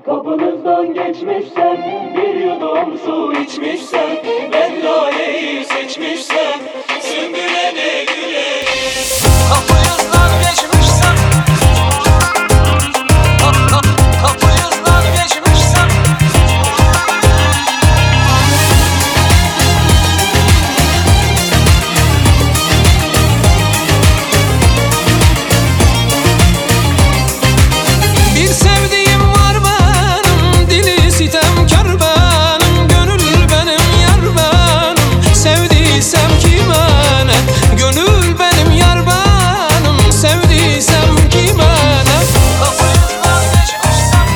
Kapınızdan geçmişsem, bir yudum su içmişsem, ben laleyi seçmişsem, sümbüle ne güleyim. Kapınızdan geçmişsem, kapınızdan geçmişsem, bir sevdiğim var benim, dili sitemkar benim, gönül benim yar benim, sevdiysem kime ne, gönül benim yar benim, sevdiysem kime ne. Kapınızdan geçmişsem,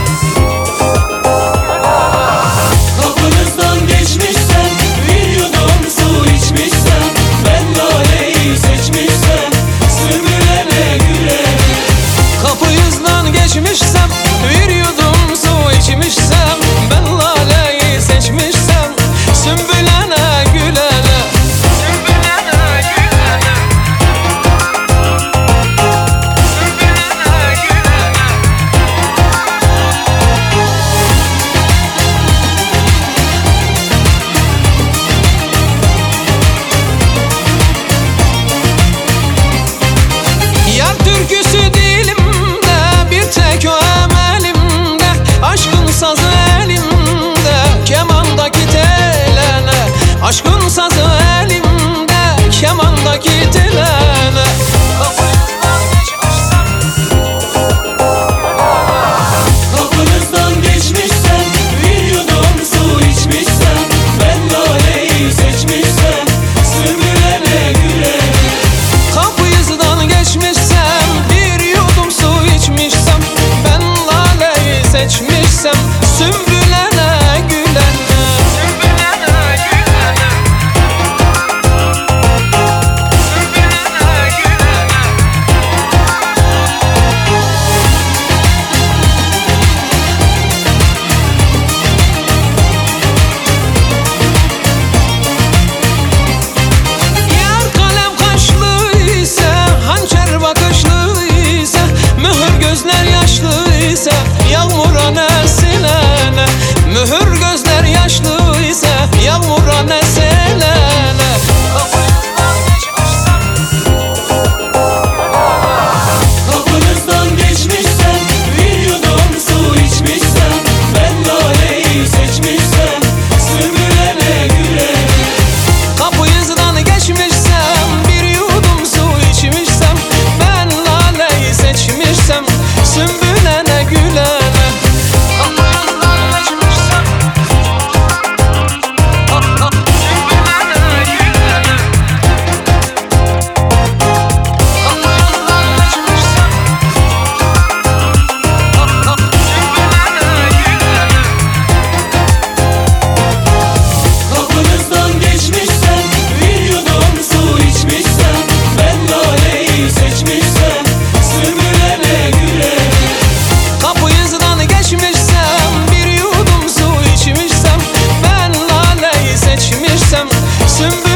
Kapınızdan geçmişsem, bir yudum su içmişsem, ben laleyi seçmişsem, sümbüle ne güleyim. kapınızdan geçmişsem, bir yudum su içmişsem, ben laleyi seçmişsem, sümbülene gülene, sümbülene gülene, sümbülene gülene. Yar türküsü dilimde, bir tek o emelimde, aşkın sazı elimde, kemandaki telene, aşkın sazı elimde, kemandaki telene. Kapınızdan geçmişsem, Kapınızdan geçmişsem, bir yudum su içmişsem, ben laleyi seçmişsem, sümbüle ne güleyim. kapınızdan geçmişsem, bir yudum su içmişsem, ben laleyi seçmişsem, sümbülene gülene, sümbülene gülene, sümbülene gülene. Yar kalem kaşlı ise, hançer bakışlı ise, mühür gözler yaşlı ise, yağmura ne silene, mühür gözler yaşlı ise, yağmura ne silene. Kapınızdan geçmişsem, Kapınızdan geçmişsem, bir yudum su içmişsem, ben laleyi seçmişsem, sümbüle ne güleyim. kapınızdan geçmişsem, bir yudum su içmişsem, ben laleyi seçmişsem, sümbülene gülene. Kapınızdan geçmişsem, sümbülene gülene. Kapınızdan geçmişsem, sümbülene gülene. Kapınızdan geçmişsem, bir yudum su içmişsem, ben laleyi seçmişsem, sümbüle ne güleyim. Kapınızdan geçmişsem, bir yudum su içmişsem, ben laleyi seçmişsem, sümbül